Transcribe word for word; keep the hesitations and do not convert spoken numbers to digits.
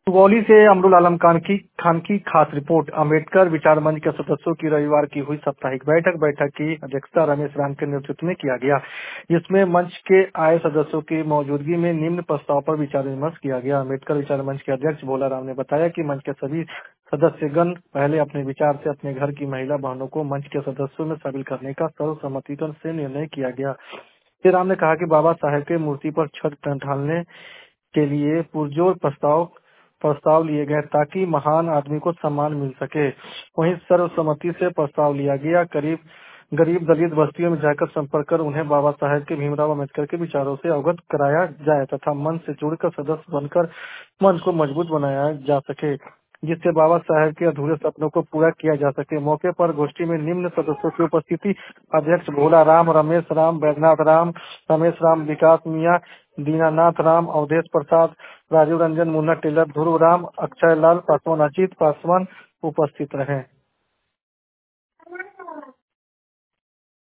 सुगौली से अमरुल आलम खान की खान की खास रिपोर्ट। अम्बेडकर विचार मंच के सदस्यों की रविवार की हुई साप्ताहिक बैठक बैठक की अध्यक्षता रमेश राम के नेतृत्व में किया गया, जिसमें मंच के आए सदस्यों की मौजूदगी में निम्न प्रस्ताव पर विचार विमर्श किया गया। अम्बेडकर विचार मंच के अध्यक्ष भोला राम ने बताया कि मंच के सभी सदस्यगण पहले अपने विचार से अपने घर की महिला बहनों को मंच के सदस्यों में शामिल करने का सर्वसम्मति से निर्णय किया गया। श्री राम ने कहा कि बाबा साहेब के मूर्ति पर छत ढालने के लिए पुरजोर प्रस्ताव प्रस्ताव लिए गए ताकि महान आदमी को सम्मान मिल सके। वहीं सर्वसम्मति से प्रस्ताव लिया गया करीब गरीब दलित बस्तियों में जाकर संपर्क कर उन्हें बाबा साहेब के भीमराव अम्बेडकर के विचारों से अवगत कराया जाए तथा मन से जुड़कर सदस्य बनकर मन को मजबूत बनाया जा सके, जिससे बाबा साहेब के अधूरे सपनों को पूरा किया जा सके। मौके पर गोष्ठी में निम्न सदस्यों की उपस्थिति अध्यक्ष भोला राम, रमेश राम, बैद्यनाथ राम, रमेश राम, विकास मियाँ, दीनानाथ राम, अवधेश प्रसाद, राजीव रंजन, मुन्ना टेलर, ध्रुव राम, अक्षय लाल पासवान, अजीत पासवान उपस्थित रहे।